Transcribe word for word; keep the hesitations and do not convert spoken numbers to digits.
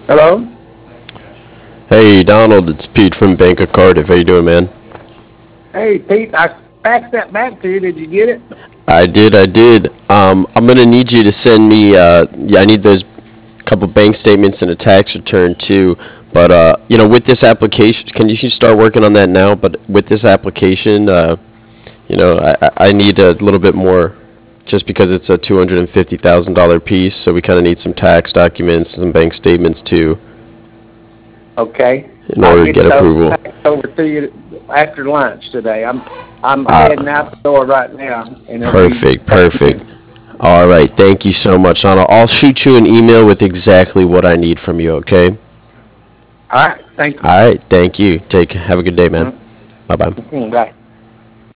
Hello? Hey Donald, it's Pete from Bank of Cardiff. How you doing, man? Hey, Pete, I faxed that back to you. Did you get it? I did, I did. Um, I'm gonna need you to send me. Uh, yeah, I need those couple bank statements and a tax return too. But uh, you know, with this application, can you should start working on that now? But with this application, uh, you know, I, I I need a little bit more, just because it's a two hundred and fifty thousand dollar piece. So we kind of need some tax documents, some bank statements too, Okay. in I'll order to get get those approval. faxed over to you after lunch today. I'm I'm heading Uh, out the door right now, and it'll be Perfect, coming perfect. in. All right, thank you so much, Donald. I'll shoot you an email with exactly what I need from you. Okay. All right. Thank you. All right. Thank you. Take. Have a good day, man. Mhm. Bye bye. Mhm. Bye.